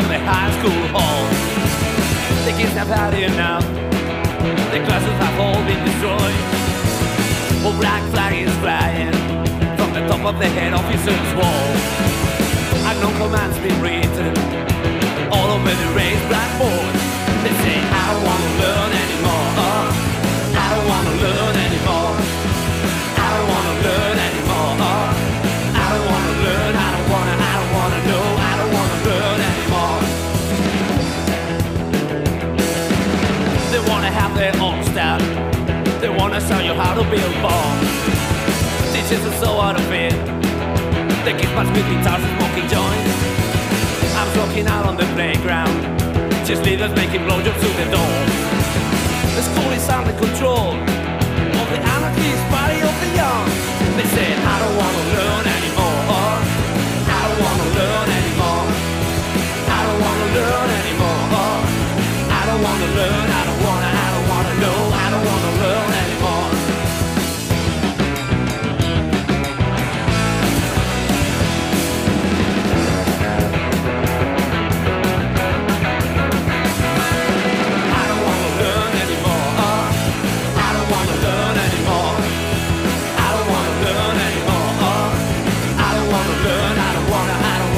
of the high school hall. The kids have had enough. The classes have all been destroyed. A black flag is flying from the top of the head officer's wall. And no commands been written all over the raised blackboard. They say, I don't wanna learn anymore. I don't wanna learn anymore. I don't wanna learn anymore. I don't wanna learn. I don't wanna know. I don't wanna learn anymore. They wanna have their own style. They wanna show you how to build bombs. Teachers are so out of it. They keep us with guitars and smoking joints. I'm walking out on the playground. Just leaders making blowjobs to the door. The school is under control of the anarchist party of the young. They say, I don't wanna learn anymore. I don't wanna learn anymore. I don't wanna learn anymore. I don't wanna learn. I don't wanna know. I don't wanna learn anymore. I don't wanna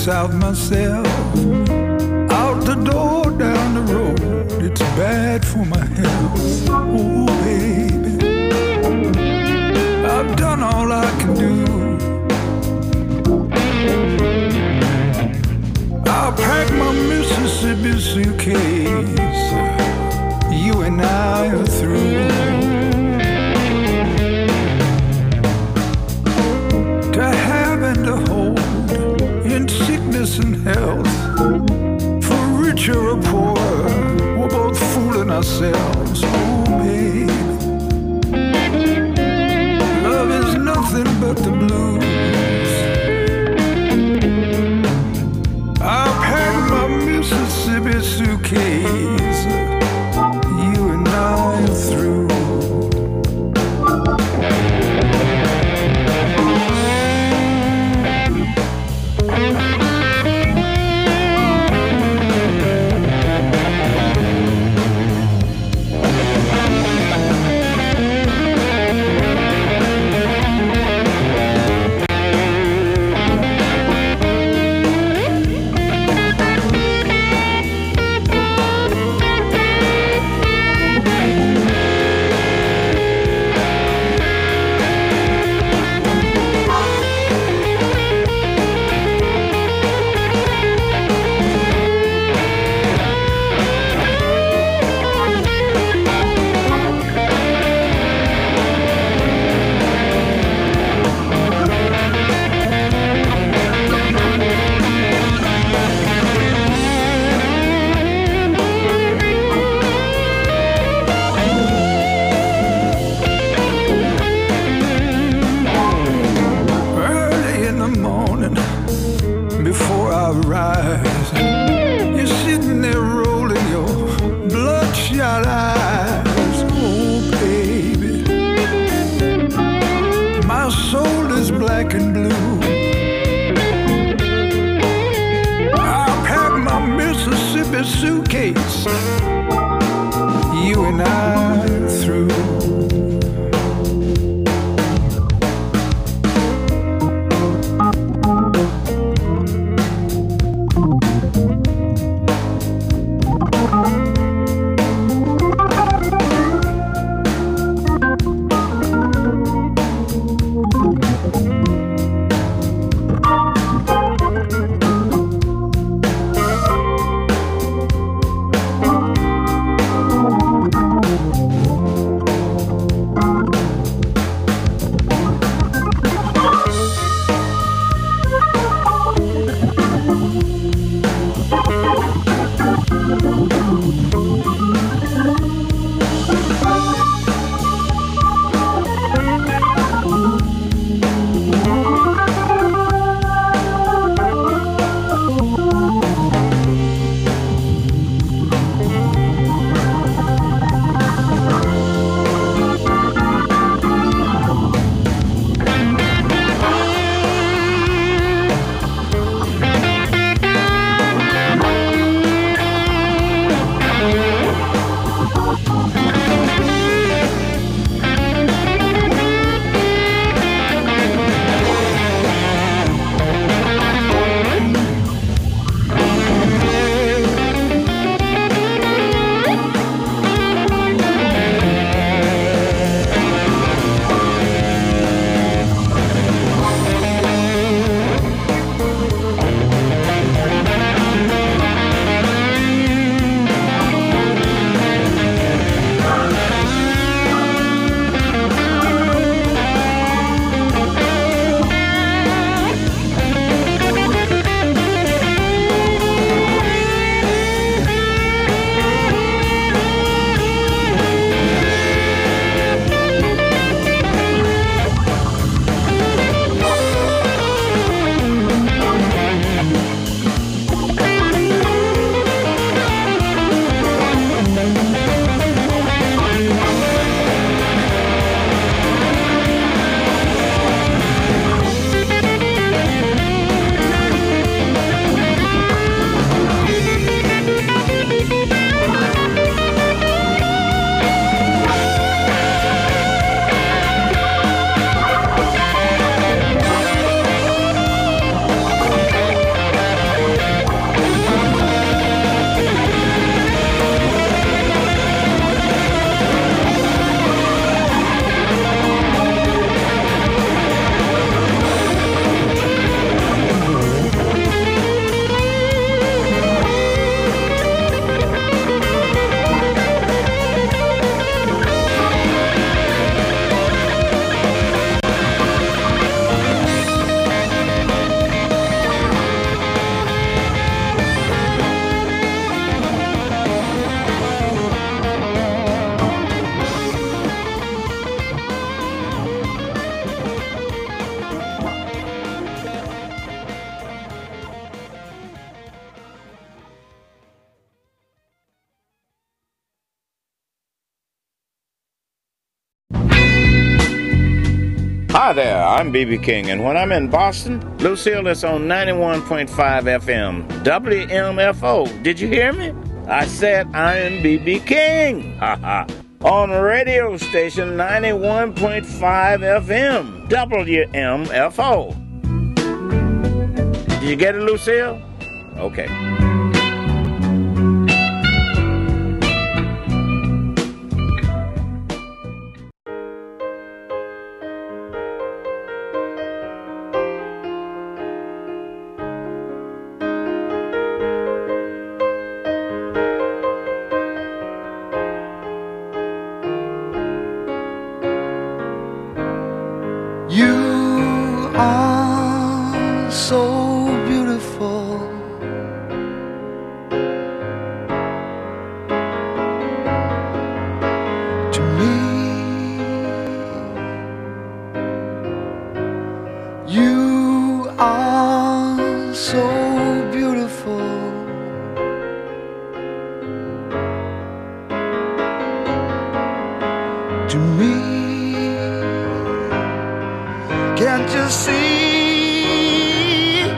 south myself. Out the door, down the road, it's bad for my health. Oh, baby, I've done all I can do. I'll pack my Mississippi suitcase. You and I are through. To have and to hold, in sickness and health, for richer or poorer, we're both fooling ourselves. Oh, baby, love is nothing but the blues. I'll pack my Mississippi suitcase. You and I are through. Suitcase, you and I are through. Hi there, I'm B.B. King, and when I'm in Boston, Lucille is on 91.5 FM, WMFO. Did you hear me? I said I am B.B. King. Ha on radio station 91.5 FM, WMFO. Did you get it, Lucille? Okay. You are so beautiful. To me, you are so beautiful. To me, can't you see?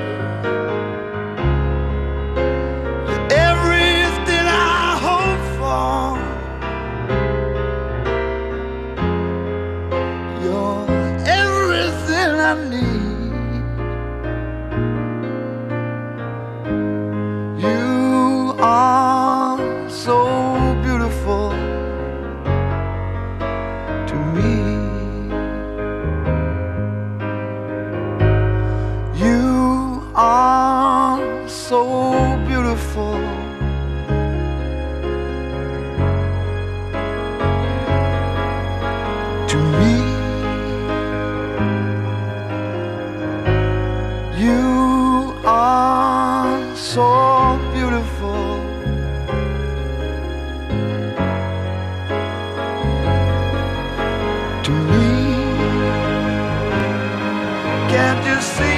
You're everything I hope for. You're everything I need. You are so beautiful to me. You are so beautiful to me. You are so beautiful to me. Can't you see?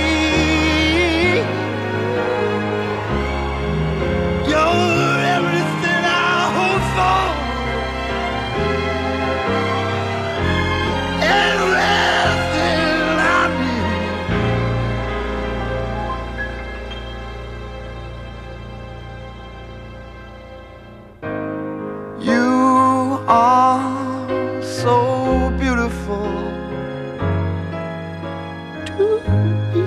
Are so beautiful to me.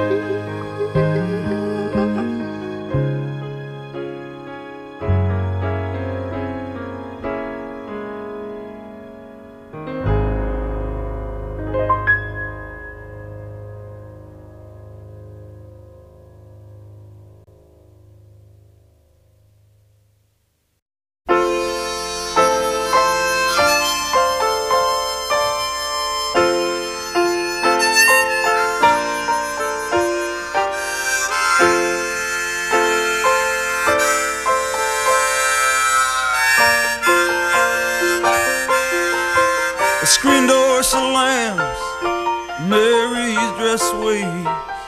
The screen door slams, Mary's dress waves.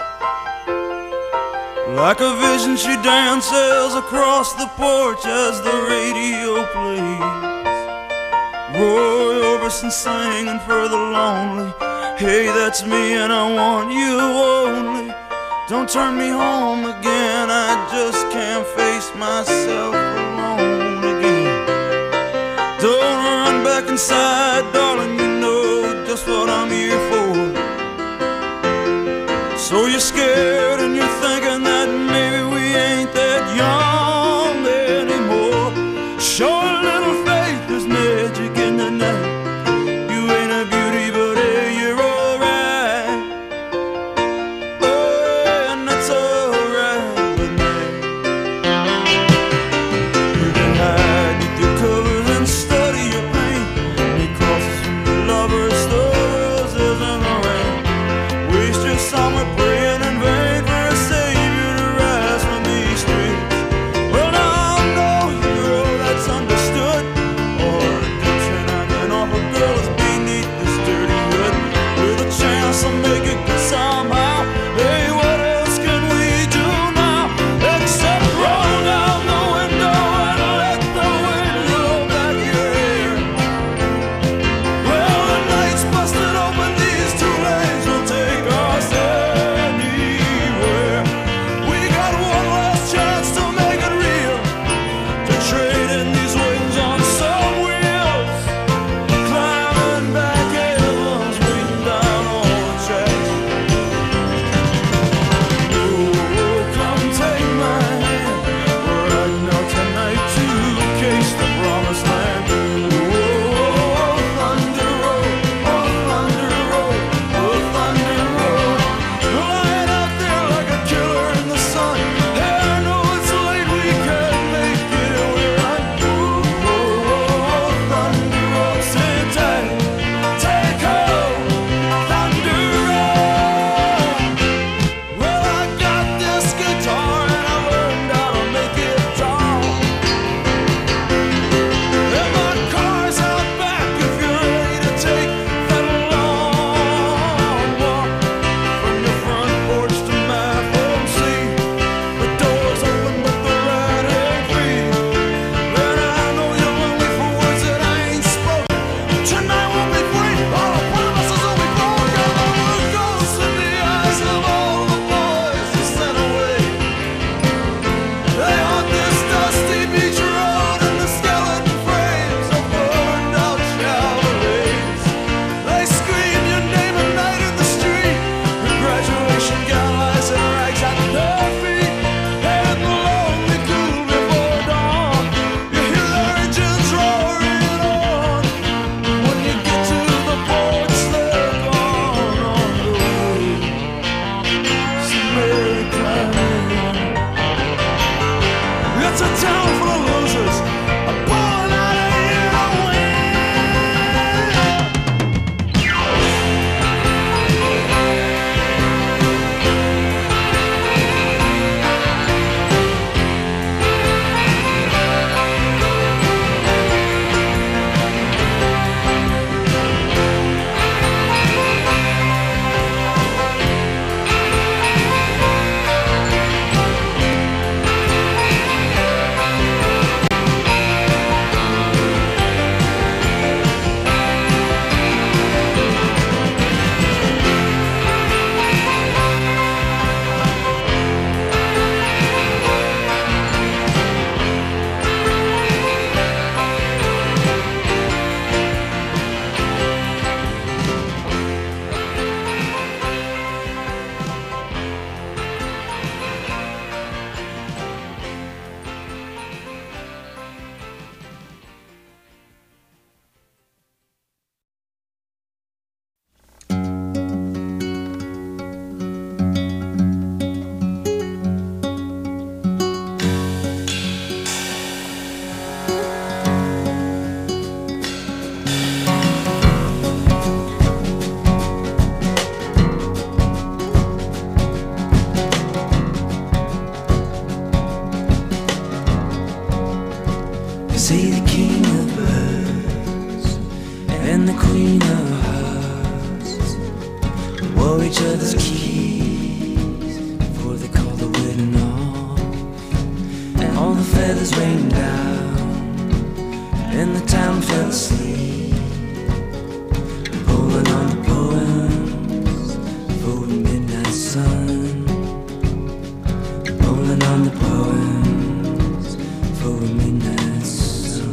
Like a vision she dances across the porch as the radio plays. Roy Orbison singing for the lonely. Hey, that's me and I want you only. Don't turn me home again, I just can't face myself alone again. Don't run back inside, darling, you know just what I'm here for. So you're scared and you're thinking that maybe we ain't that young anymore. Show a little faith, there's magic in the night. You ain't a beauty, but hey, you're alright. Oh, and that's alright with me. See the king of birds and the queen of hearts wore each other's keys before they called the wedding off. And all the feathers rained down and the town fell asleep, pulling on the poems for the midnight sun, pulling on the poems for the midnight sun.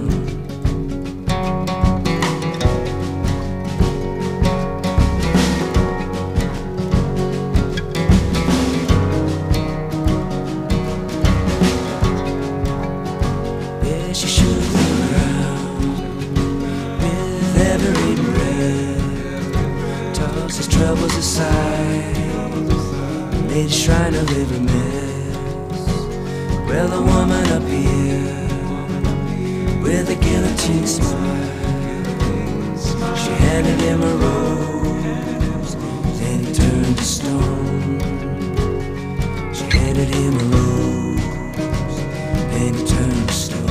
Yeah, she shook the ground with every breath, tossed his troubles aside, made a shrine of every mess. Well, the woman up here with a guillotine smile, she handed him a rose, then he turned to stone. She handed him a rose, then he turned to stone.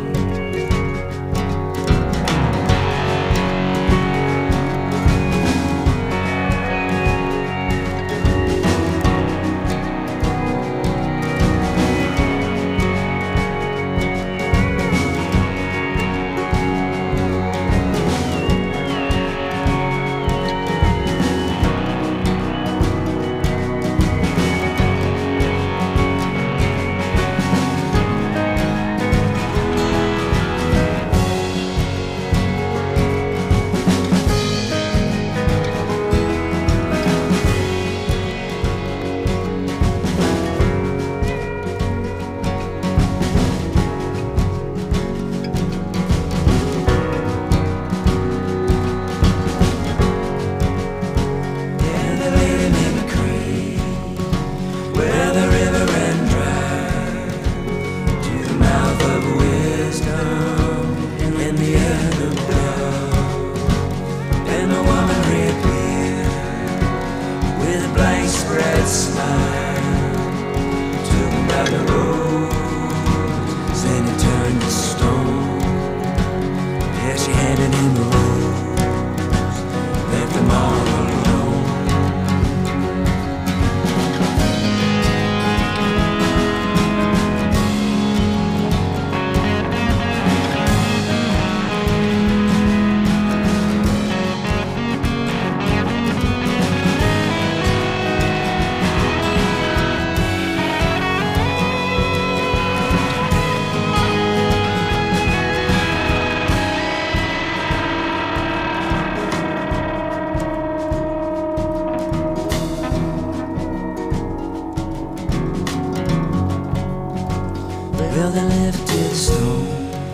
Well, they lifted the stone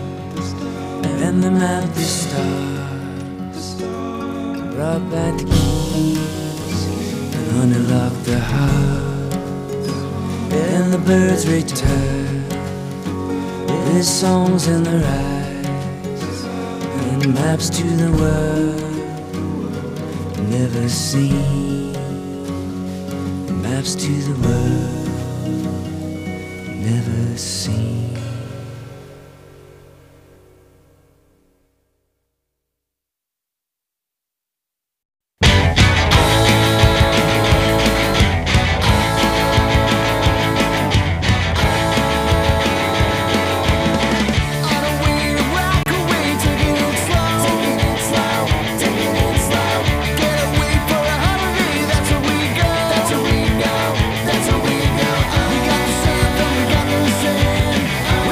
and they mounted the stars, brought back the keys and honey locked their hearts. And the birds returned with songs in their eyes and maps to the world never seen, maps to the world never seen. That's where we go. We got the sun, we got the sand.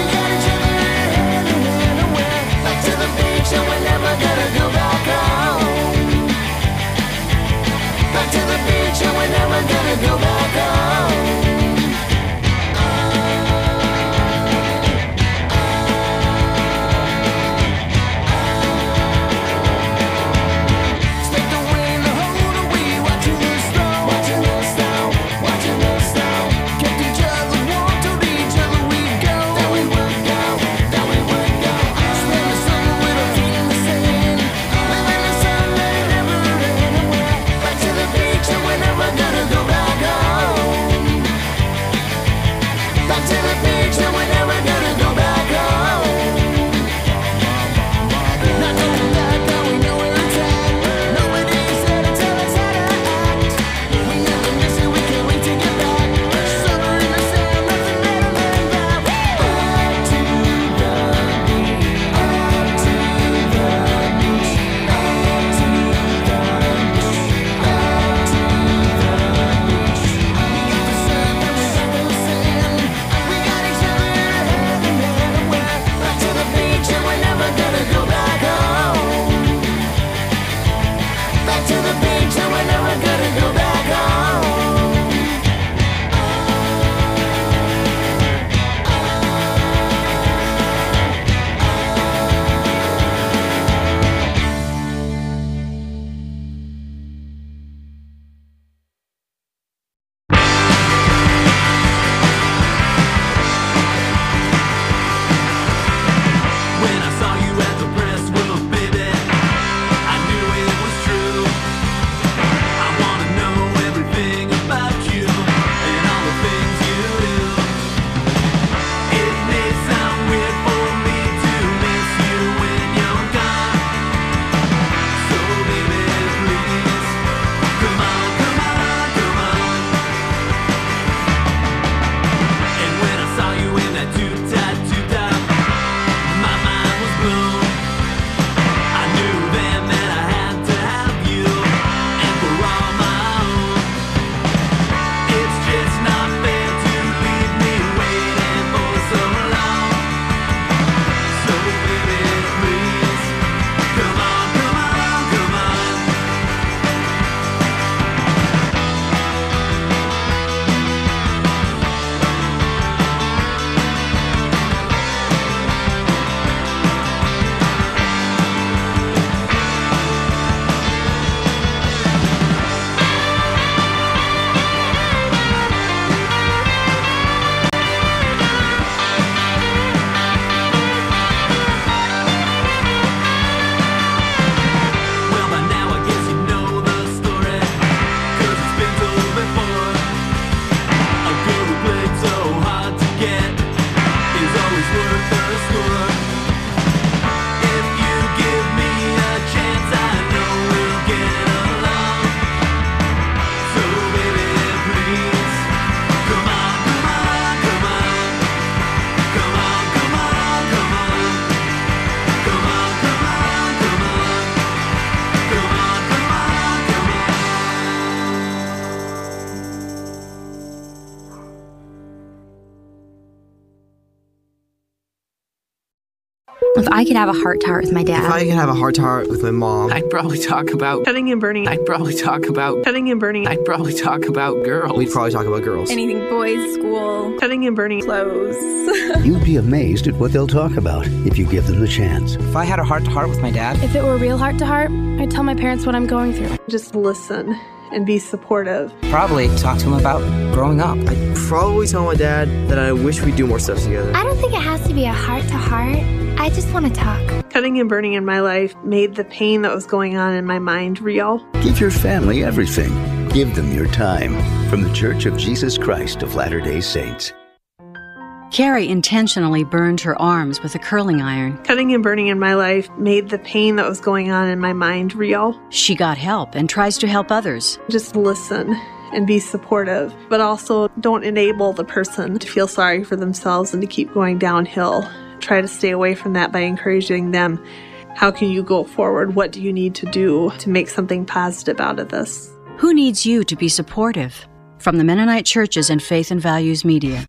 If I could have a heart-to-heart with my dad. If I could have a heart-to-heart with my mom. I'd probably talk about cutting and burning. I'd probably talk about cutting and burning. I'd probably talk about girls. We'd probably talk about girls. Anything boys, school, cutting and burning, clothes. You'd be amazed at what they'll talk about if you give them the chance. If I had a heart-to-heart with my dad. If it were real heart-to-heart, I'd tell my parents what I'm going through. Just listen and be supportive. Probably talk to him about growing up. I'd probably tell my dad that I wish we'd do more stuff together. I don't think it has to be a heart-to-heart. I just want to talk. Cutting and burning in my life made the pain that was going on in my mind real. Give your family everything. Give them your time. From the Church of Jesus Christ of Latter-day Saints. Carrie intentionally burned her arms with a curling iron. Cutting and burning in my life made the pain that was going on in my mind real. She got help and tries to help others. Just listen and be supportive, but also don't enable the person to feel sorry for themselves and to keep going downhill. Try to stay away from that by encouraging them. How can you go forward? What do you need to do to make something positive out of this? Who needs you to be supportive? From the Mennonite Churches and Faith and Values Media.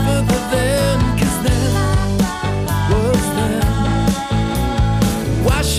Why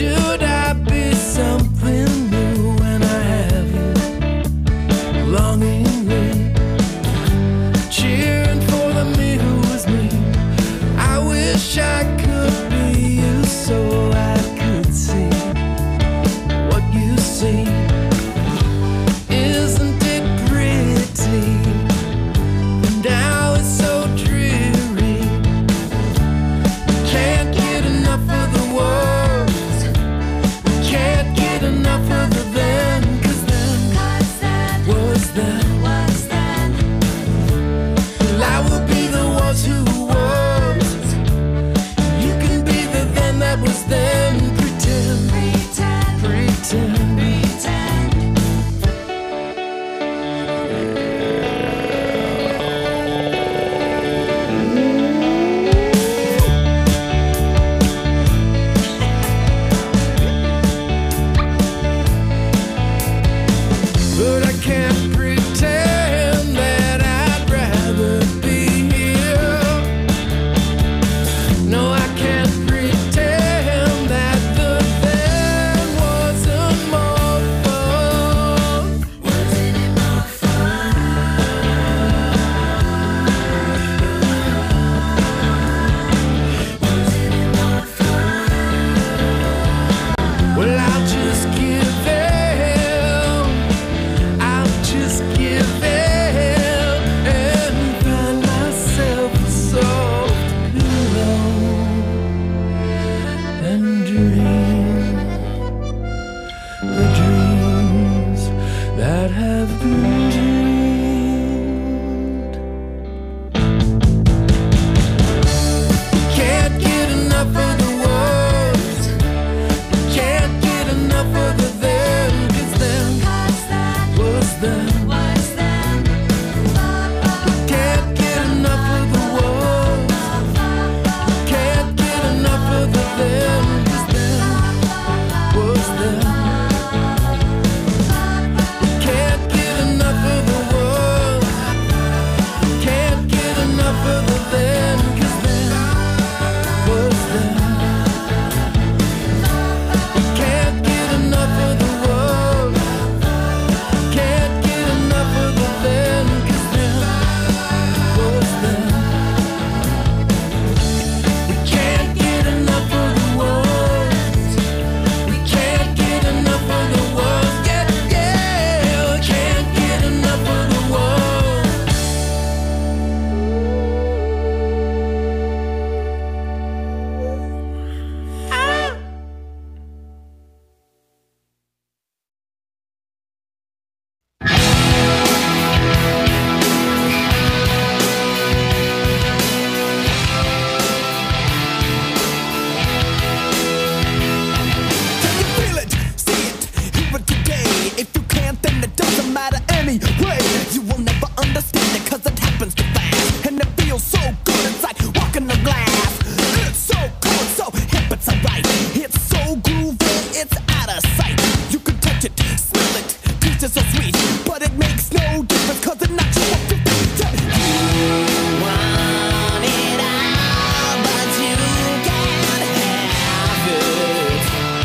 doesn't matter anyway. You will never understand it cause it happens too fast. And it feels so good, it's like walking on glass. It's so cool, so hip, it's alright. It's so groovy, it's out of sight. You can touch it, smell it, taste it so sweet. But it makes no difference cause it knocks you off your feet. You want it all, but you can't have it.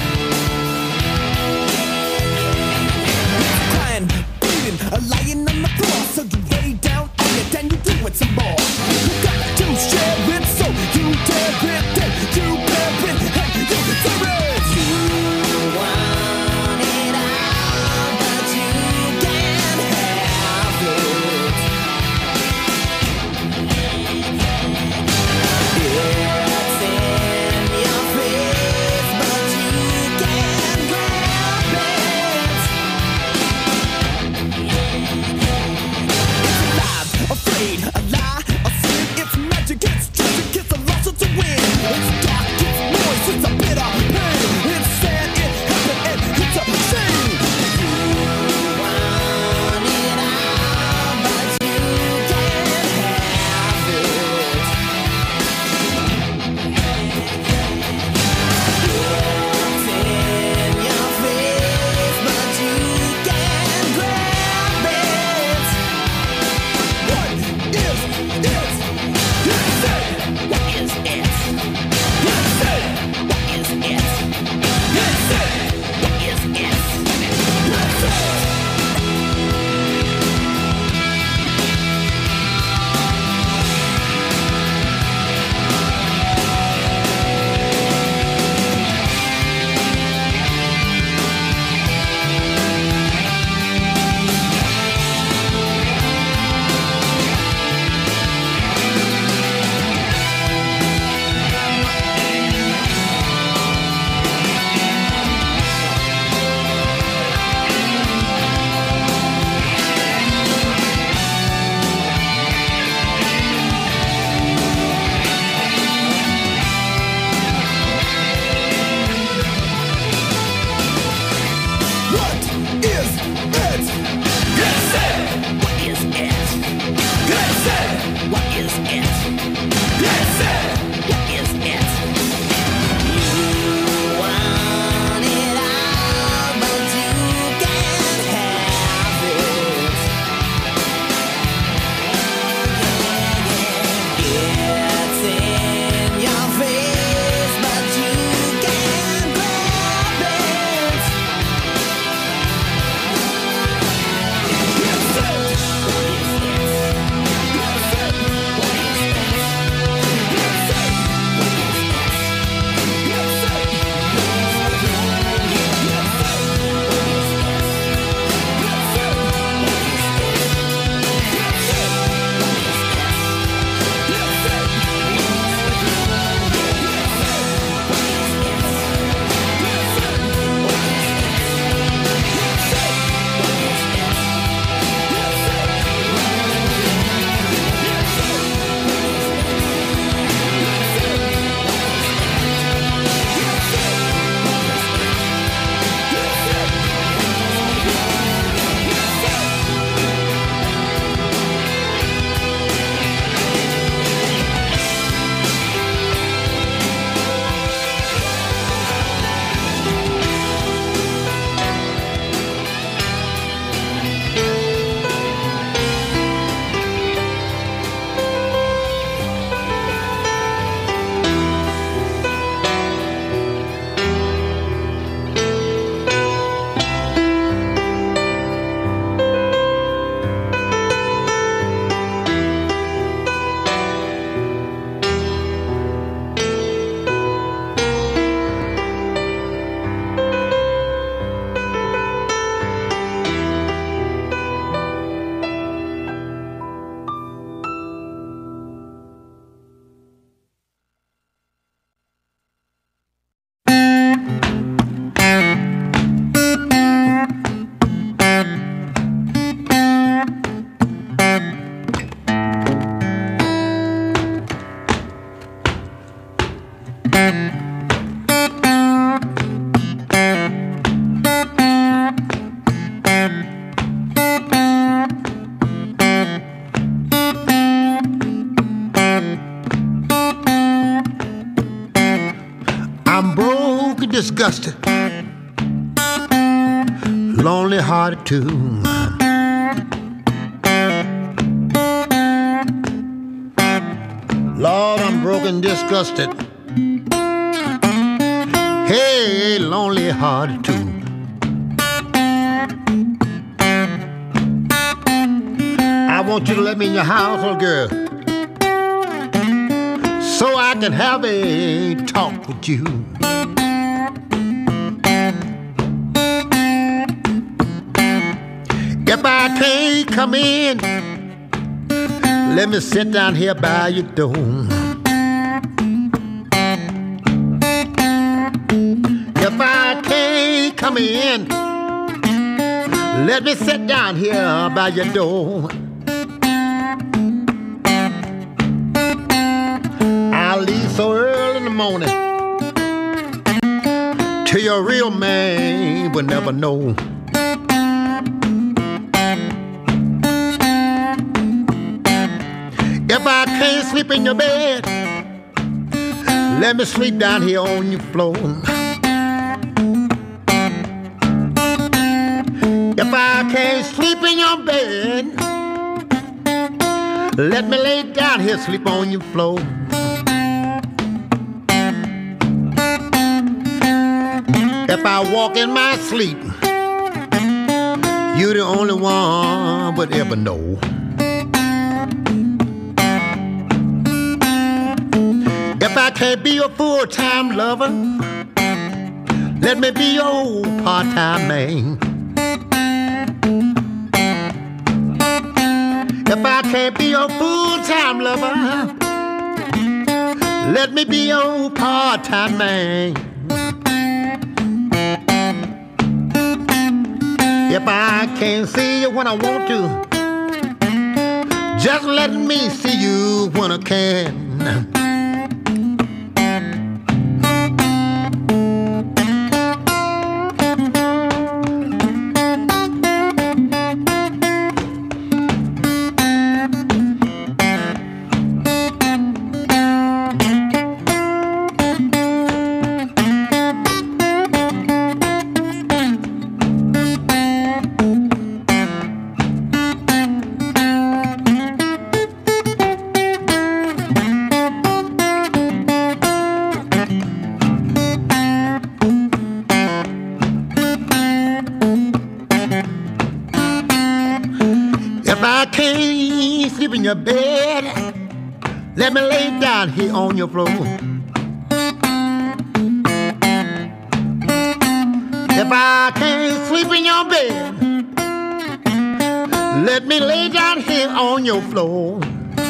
Crying, bleeding, lying on the floor. So you lay down on it and you do it some more. You got to share it, so you dare it, then you bear it, hey, you deserve it. You want it all, but you disgusted, lonely-hearted too. Lord, I'm broken, disgusted. Hey, lonely-hearted too. I want you to let me in your house, little girl, so I can have a talk with you. If I can't come in, let me sit down here by your door. If I can't come in, let me sit down here by your door. I'll leave so early in the morning till your real man will never know. If I can't sleep in your bed, let me sleep down here on your floor. If I can't sleep in your bed, let me lay down here, sleep on your floor. If I walk in my sleep, you're the only one would ever know. If I can't be your full-time lover, let me be your part-time man. If I can't be your full-time lover, let me be your part-time man. If I can't see you when I want to, just let me see you when I can. In your bed, let me lay down here on your floor. If I can't sleep in your bed, let me lay down here on your floor.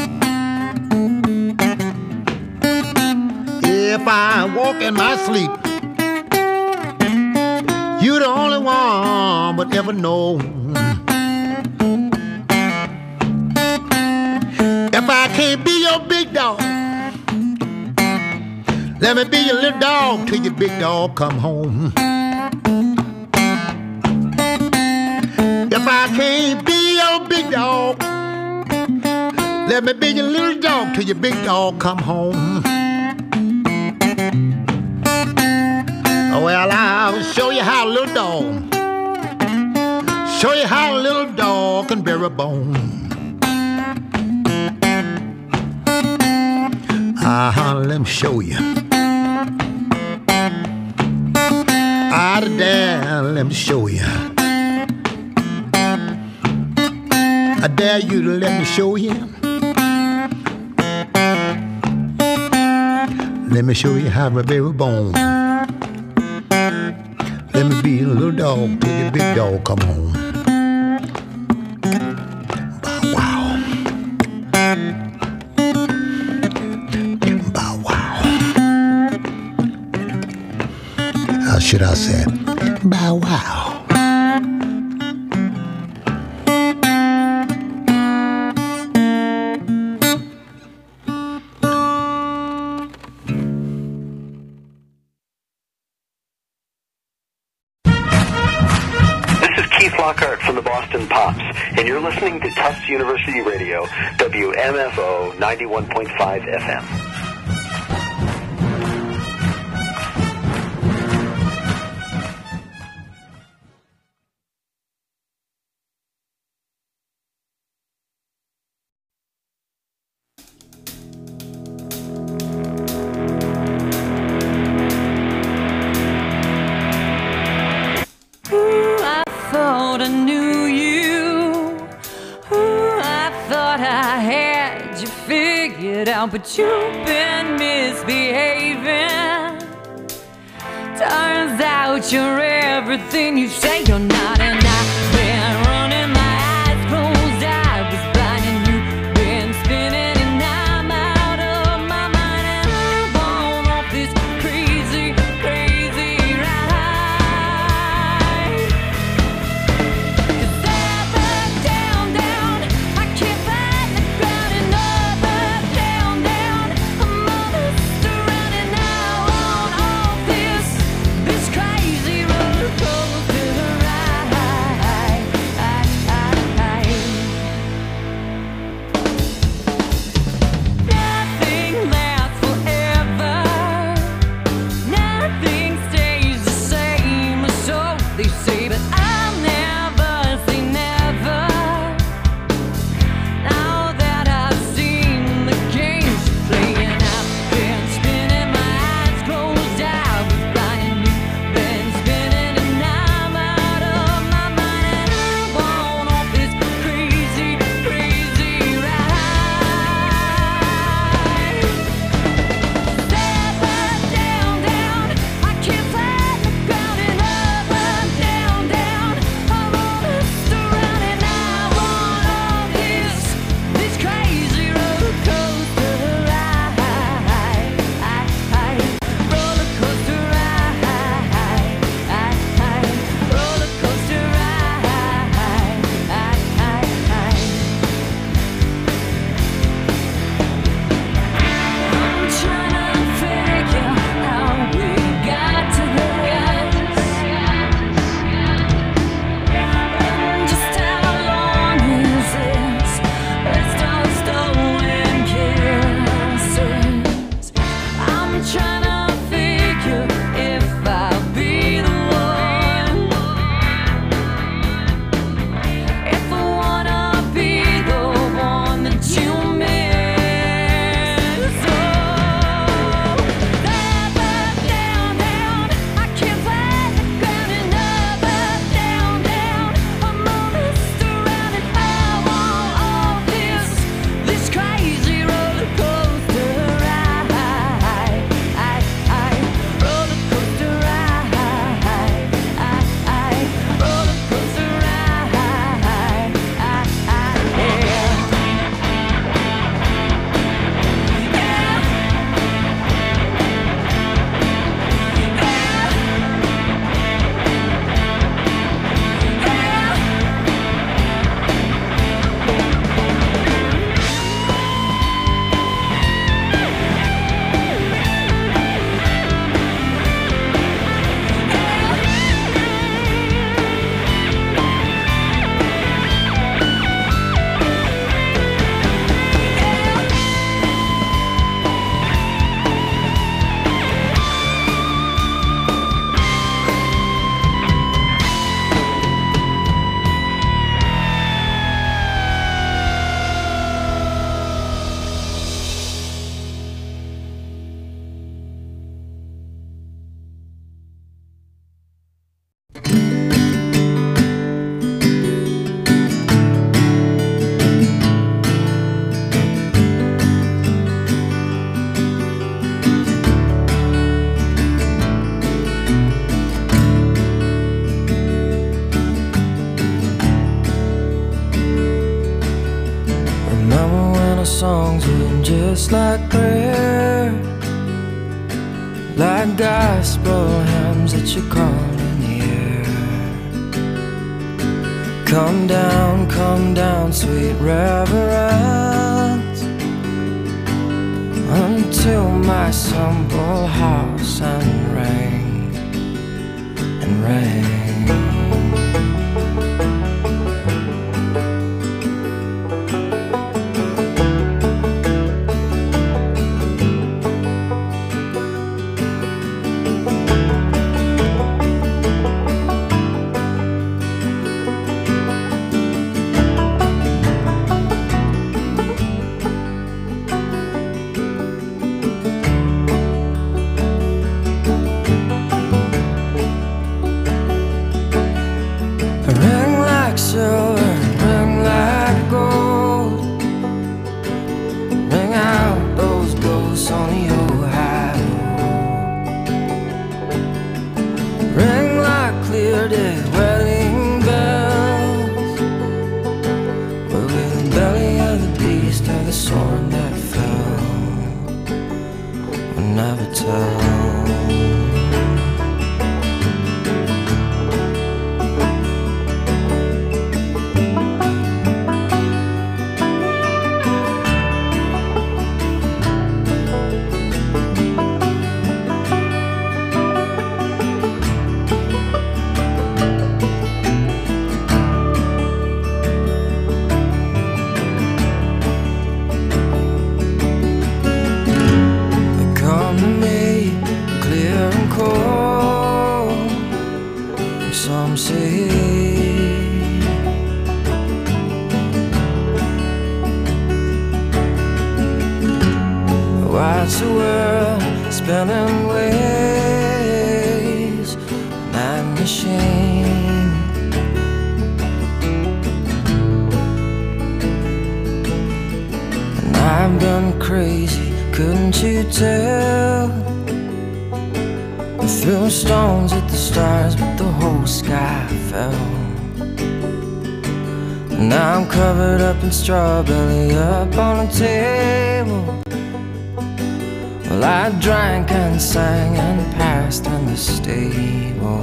If I walk in my sleep, you're the only one would ever know. If I can't be your big dog, let me be your little dog till your big dog come home. If I can't be your big dog, let me be your little dog till your big dog come home. Well, I'll show you how a little dog, show you how a little dog can bear a bone. Let me show you. Out of there, let me show you. I dare you to let me show you. Let me show you how to bear a bone. Let me be a little dog till the big dog come home. Should I say, bow wow. This is Keith Lockhart from the Boston Pops, and you're listening to Tufts University Radio, WMFO 91.5 FM. thought I knew you. Ooh, I thought I had you figured out, but you've been misbehaving. Turns out you're everything you say you're not, and I've been running my eyes closed. I was blind and you've been spinning, and I'm out of my mind, and I'm on off this crazy, crazy ride. 'Cause up, down, down, I can't find the ground, and up, down, down, I'm almost running now on off this crazy roller coaster ride. Nothing lasts forever. Nothing stays the same, so they say, but I'll never say never. Now that I've seen the games you're playing, I've been spinning my eyes closed. I was blind and you've been spinning, and I'm out of my mind, and I'm on off this crazy, crazy ride. Up, down, down, I can't find the ground, and up, down, down, I'm almost running now on off this crazy roller coaster ride. Roller coaster ride. Roller coaster ride. I'm trying to figure how we got to this, and just how long is this list of stolen kisses. I'm trying to figure if I'll be the one, if I wanna be the one that you miss. Oh, up, down, down, I can't find the ground, and up, down, down, I'm almost around, and I'm on off this crazy roller coaster ride. Roller coaster ride. Roller coaster ride. Remember when our songs were just like prayer, like gospel hymns that you called in the air. Come down, sweet reverence, until my simple house and rain and rain. watch the world spinning ways, and I'm ashamed. And I've been crazy, couldn't you tell? I threw stones at the stars, but the whole sky fell. Now I'm covered up in straw, belly up on a table. Well, I drank and sang and passed in the stable.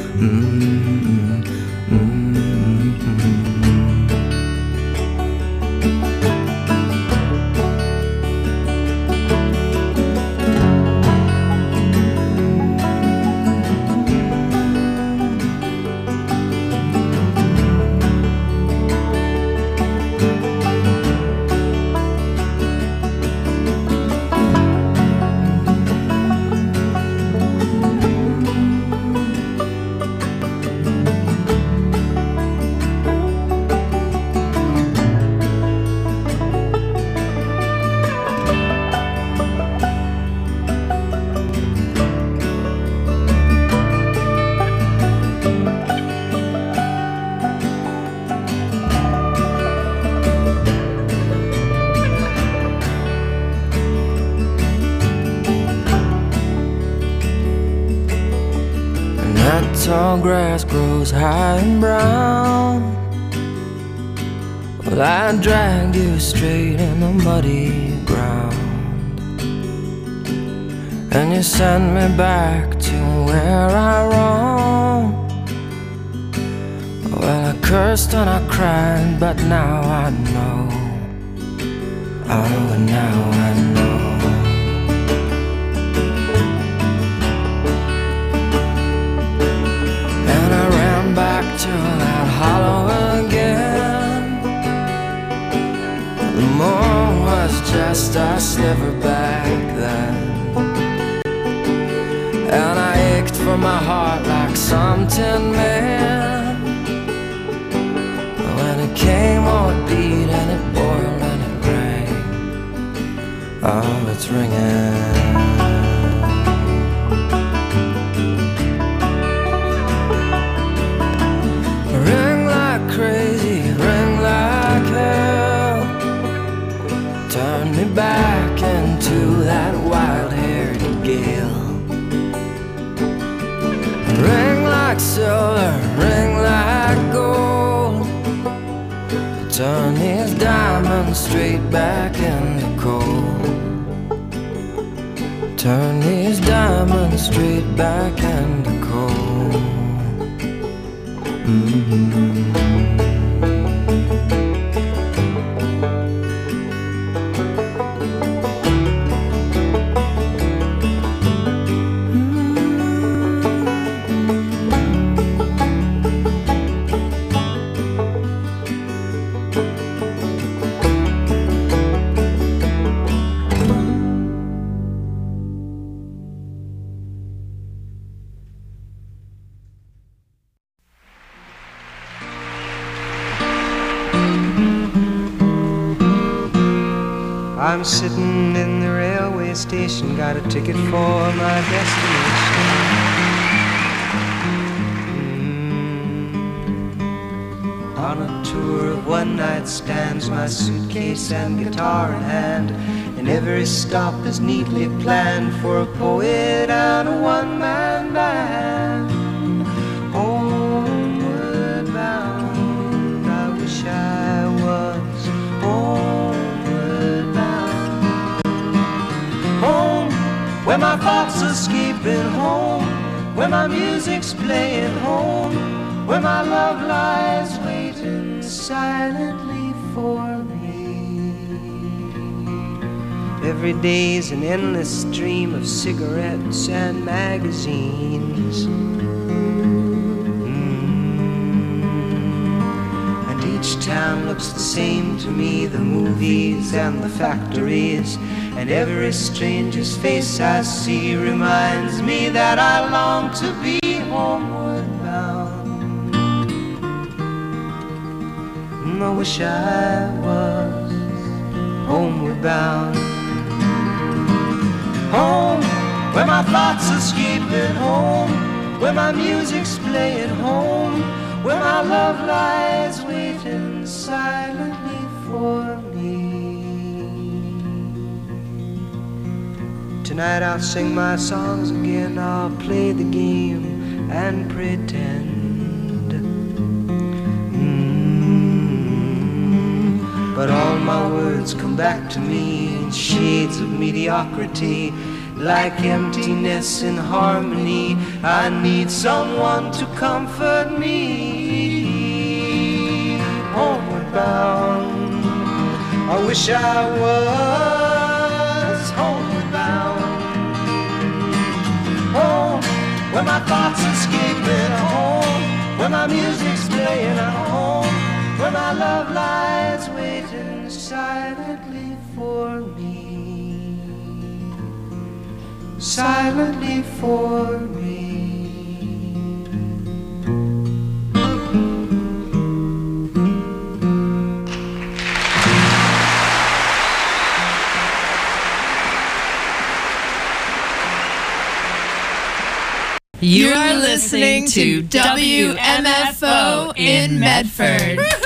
Tall grass grows high and brown. Well, I dragged you straight in the muddy ground, and you sent me back to where I roamed. Well, I cursed and I cried, but now I know. Oh, now I know. Back to that hollow again. The moon was just a sliver back then, and I ached for my heart like some tin man. When it came, oh, it beat and it boiled and it rang. Oh, it's ringing. Crazy, ring like hell. Turn me back into that wild-haired gale. Ring like silver, ring like gold. Turn these diamonds straight back into coal. Turn these diamonds straight back into coal. I'm sitting in the railway station, got a ticket for my destination. On a tour of one-night stands, my suitcase and guitar in hand, and every stop is neatly planned for a poet and a one-man band. Homeward bound, I wish I was homeward bound. Home, where my thoughts are escaping, home, where my music's playing, home, where my love lies waiting silently for me. Every day's an endless stream of cigarettes and magazines. And each town looks the same to me, the movies and the factories. And every stranger's face I see reminds me that I long to be homeward bound. I wish I was homeward bound. Home, where my thoughts escaping. Home, where my music's playing. Home, where my love lies waiting silently for me. Tonight I'll sing my songs again. I'll play the game and pretend. But all my words come back to me in shades of mediocrity, like emptiness in harmony. I need someone to comfort me. Homeward bound, I wish I was homeward bound. Home, where my thoughts escaping. Home, where my music's playing. Home, where my love lies waiting silently for me. Silently for me. You're listening to WMFO in Medford.